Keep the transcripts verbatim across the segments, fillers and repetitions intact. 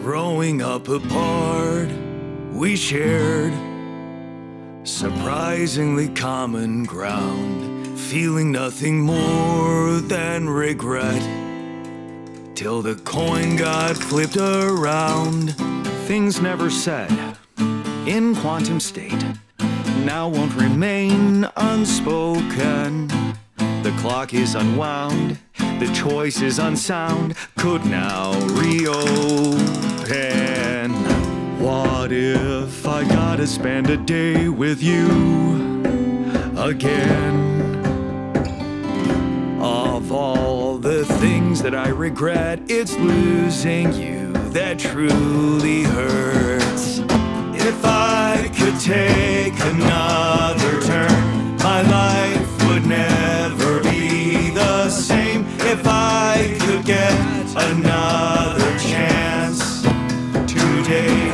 Growing up apart, we shared surprisingly common ground, feeling nothing more than regret, till the coin got flipped around. Things never said in quantum state now won't remain unspoken. The clock is unwound, the choice is unsound, could now reopen. What if I gotta spend a day with you again? Of all the things that I regret, it's losing you that truly hurts. If I could take another turn, my life would never be the same. If I could get another chance today.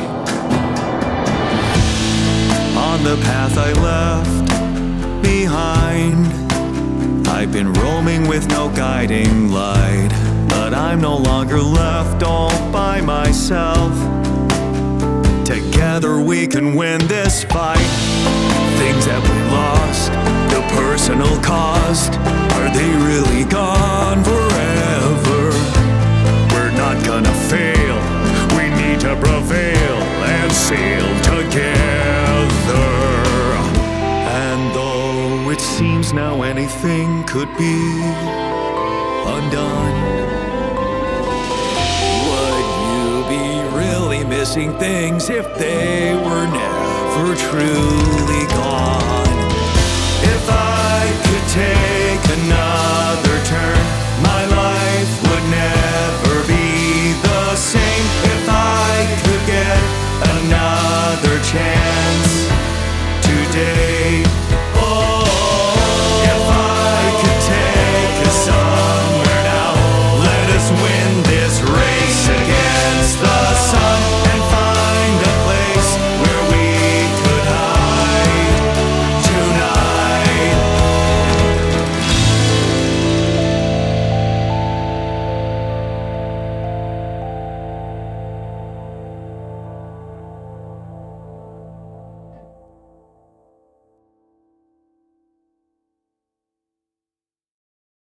On the path I left behind, I've been roaming with no guiding light, but I'm no longer left all by myself. Together we can win this fight. Things that we lost, the personal cost, are they really gone forever? We're not gonna fail, we need to prevail and sail together. And though it seems now anything could be undone, would you be really missing things if they were never truly gone? If I could take another